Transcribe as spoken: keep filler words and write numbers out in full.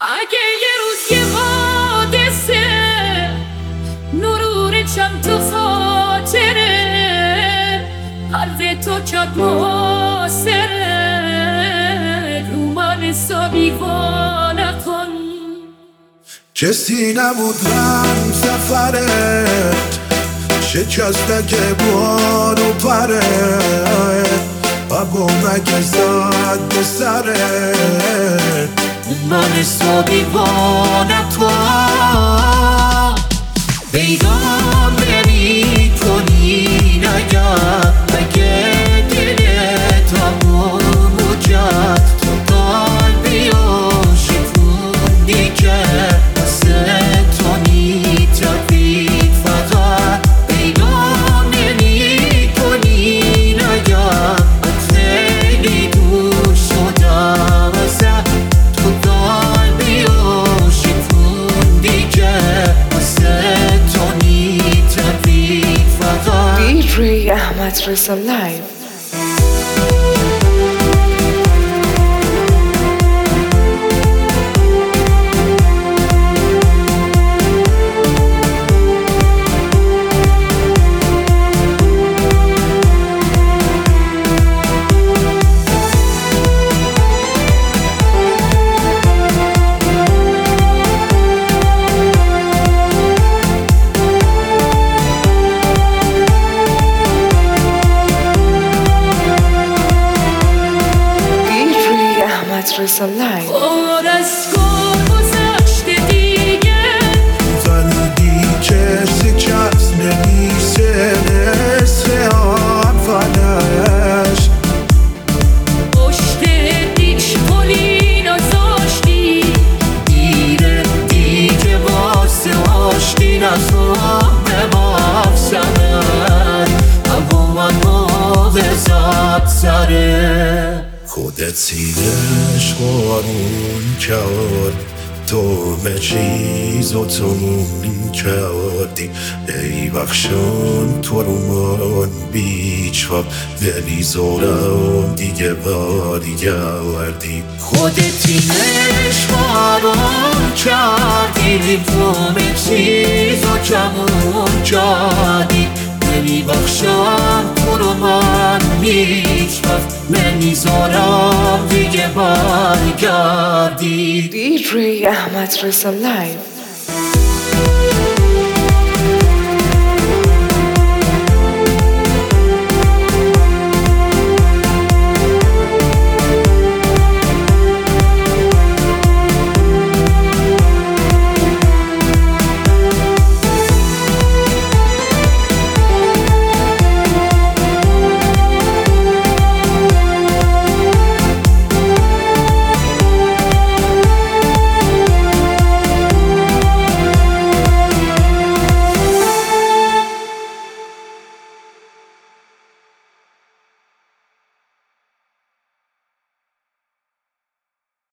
اگه یه روز یه حادثه نور چند تو خاطره قلب تو کرد محاصره رو من حسابی وا نکن. کسی نبود من سفرت شکسته که بارو پره اگه مگه زد به سرت من حسابی وا نکن. پیدام نمی کنی نگم اگه دلت همونو کرد تو قلبی و شکوندی که واسه تو میتپید فقط. پیدام نمی کنی نگم خیلی دور شدم ازت تو قلبی و شکوندی که واسه تو میتپید فقط. دی جی احمد رضا لایو. رضا لایو. اور از گل گذشته دیگه زندگی کسی کس نمیشه نصف اولش پشت دیش پلی نزاشتی دیره دیگه واسه آشتی نزام به مفسمت اما من موقع سره خودت سینش قارون کرد تو همه چیز و تموم کردی ای بخشان تو رو من بیچ وقت ولی زارم دیگه برگردی. خودت تینش قارون کردی تو همه چیز و تموم کردی ولی بخشم تو رو من هیچ وقت نمیذارم دیگه برگردی. دی جی احمد رضا لایو.